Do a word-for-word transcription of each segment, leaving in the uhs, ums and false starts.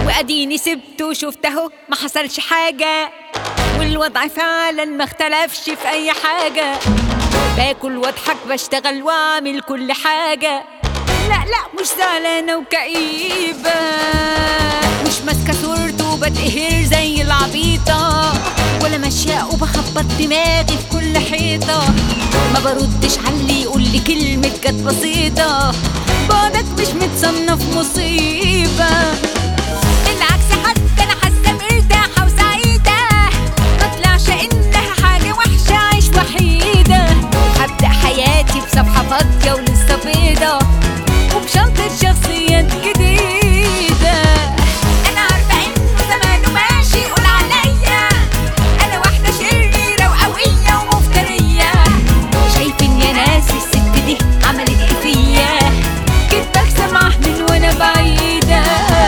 واديني سبته وشفت اهو ما حصلش حاجة، والوضع فعلا ما اختلفش في اي حاجة. باكل واضحك بشتغل واعمل كل حاجة، لا لا مش زعلانة وكئيبة، مش ماسكة صورته وبتقهر زي العبيطة، ولا ماشية وبخبط دماغي في كل حيطة. ما بردش على اللي يقولي كلمة كانت بسيطة، بعدك مش متصنف مصيبة. بالعكس حتى انا حاسة مرتاحة وسعيدة، مطلعش انها حاجة وحشة عيش وحيدة. هبدأ حياتي بصفحة فاضية ولسه بيضة، وبشنطة شخصيات جديدة. أنا عارفة إنه زمانه ماشي يقول عليا أنا واحدة شريرة وقوية ومفترية. شايفين يا ناس الست دي عملت إيه فيا؟ كنت بسمع من وأنا بعيدة.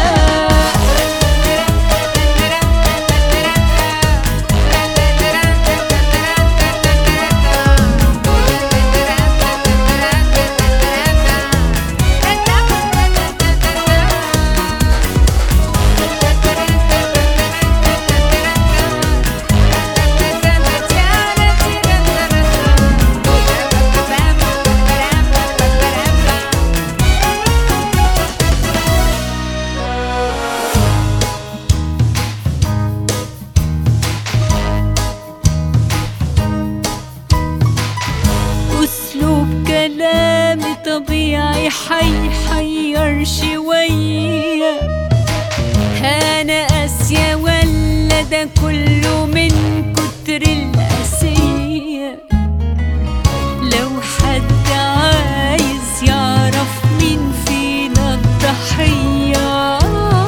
أسلوب كلامي طبيعي حيحير شوية، أنا قاسية ولا ده كله من كتر القاسية؟ لو حد عايز يعرف مين فينا الضحية،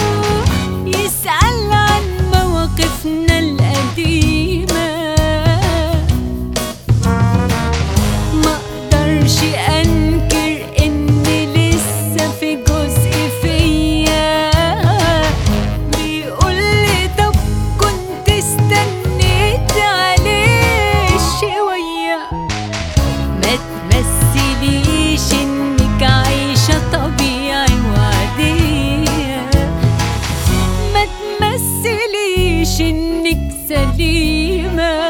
يسأل عن مواقفنا القديمة. مقدرش أنكر إن لسه في جزء فيا بيقولي طب كنت استنيت عليه شوية. ما تمثليش إنك عايشة طبيعي وعادية، ما تمثليش إنك سليمة.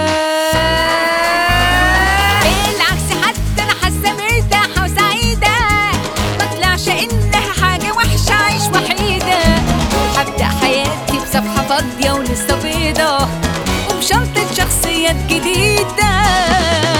بالعكس حتى أنا حاسة مرتاحة وسعيدة، مطلعش إنها حاجة وحشة عيش وحيدة. هبدأ حياتي بصفحة فاضية ولسه بيضة، وبشنطة شخصيات جديدة.